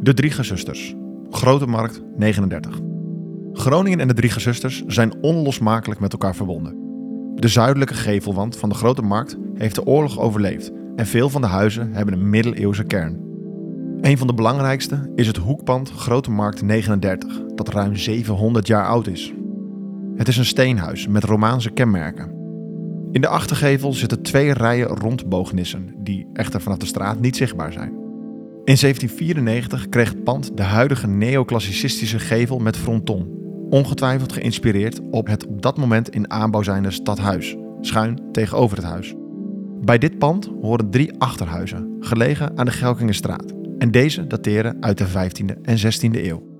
De Drie Gezusters, Grote Markt 39. Groningen en de Drie Gezusters zijn onlosmakelijk met elkaar verbonden. De zuidelijke gevelwand van de Grote Markt heeft de oorlog overleefd en veel van de huizen hebben een middeleeuwse kern. Een van de belangrijkste is het hoekpand Grote Markt 39, dat ruim 700 jaar oud is. Het is een steenhuis met Romaanse kenmerken. In de achtergevel zitten 2 rijen rondboognissen, die echter vanaf de straat niet zichtbaar zijn. In 1794 kreeg het pand de huidige neoclassicistische gevel met fronton, ongetwijfeld geïnspireerd op het op dat moment in aanbouw zijnde stadhuis, schuin tegenover het huis. Bij dit pand horen 3 achterhuizen, gelegen aan de Gelkingestraat, en deze dateren uit de 15e en 16e eeuw.